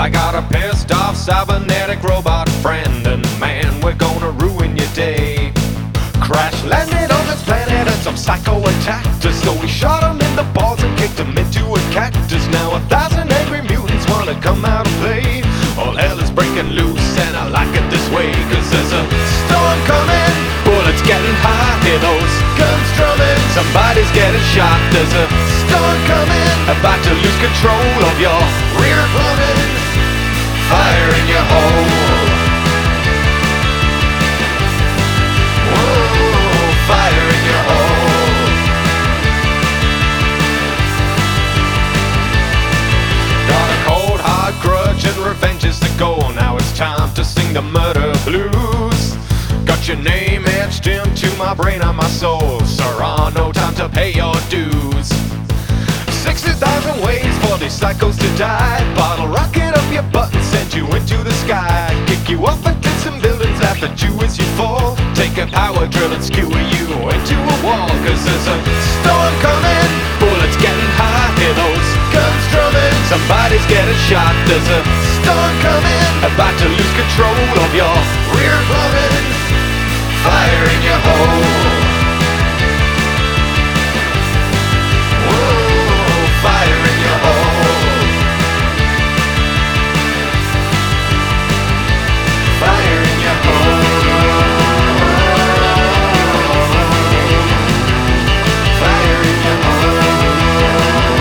I got a pissed off cybernetic robot friend, and man, we're gonna ruin your day. Crash landed on this planet and some psycho attacked us, so we shot him in the balls and kicked him into a cactus. Now 1,000 angry mutants wanna come out and play. All hell is breaking loose and I like it this way, cause there's a storm coming, bullets getting hot, hear those guns drumming, somebody's getting shot. There's a storm coming, about to lose control of your rear plumbing, fire in your hole. Whoa, fire in your hole. Got a cold hard grudge and revenge is the goal. Now it's time to sing the murder blues. Got your name etched into my brain and my soul. Sir, no time to pay your dues. 60,000 ways for these psychos to die. Bottle rocket up your butt and send you into the sky. Kick you off into some buildings after you as you fall. Take a power drill and skewer you into a wall. Cause there's a storm coming, bullets getting hot, hear those guns drumming, somebody's getting shot. There's a storm coming, about to lose control of your rear plumbing, fire in your hole. Fire in your hole. Fire in your hole. Fire in your hole.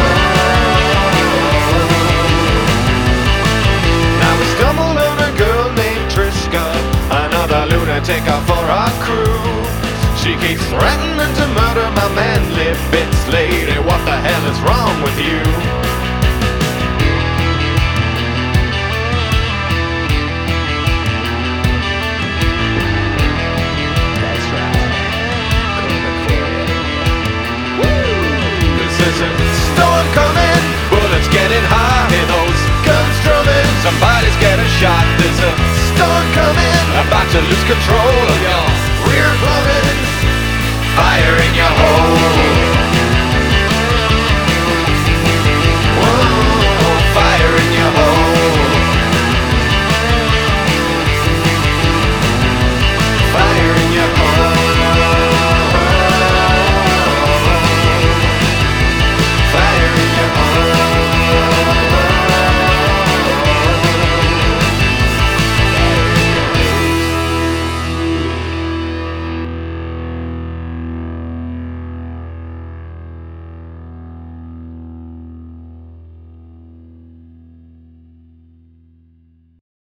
Now we stumbled on a girl named Triska, another lunatic for our crew. She keeps threatening to murder my manly bits lady. What the hell is wrong with you? That's right. Coming for you. Woo! Cause there's a storm coming, bullets getting hot, hear those guns drumming, somebody's getting shot. There's a storm coming, about to lose control